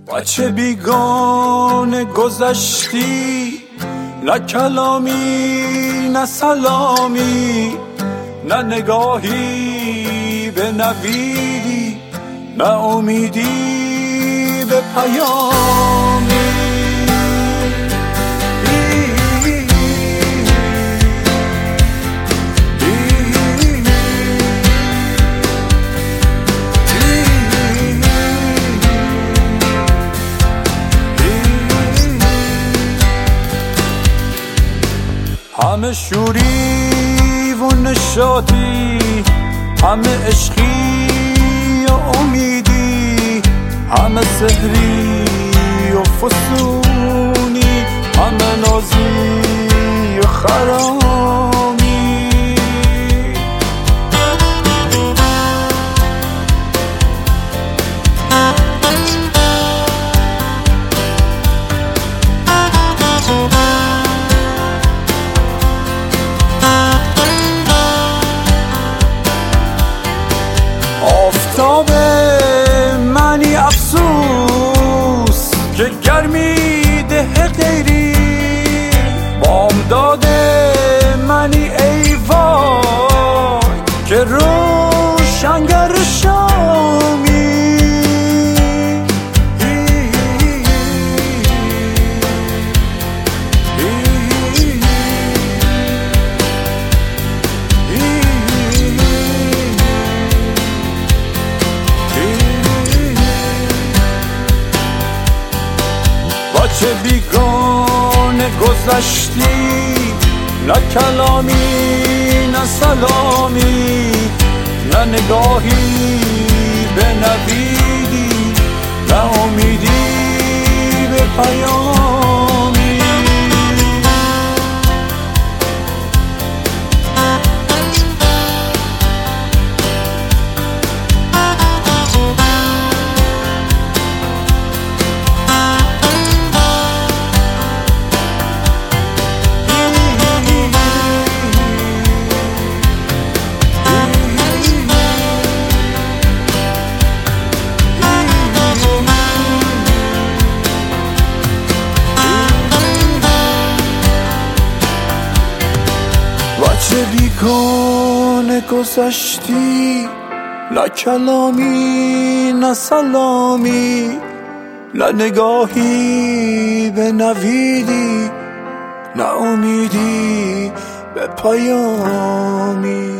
بچه بیگانه گذشتی، نه کلامی نه سلامی، نه نگاهی به نویدی، نه امیدی به پیامی. همه شوری و نشاطی، همه عشقی و امیدی، همه سحری و فسونی، همه نازی و خرامی. آفتاب منی افسوس که گرمی ده غیری، بامداد منی ای وای که روشنگر شامی. بچه بیگانه گذشتی، نه کلامی نه سلامی، نه نگاهی به نویدی، نه امیدی به پیامی. بچه بیگانه گذشتی، نه کلامی نه سلامی، نه نگاهی به نویدی، نه امیدی به پیامی.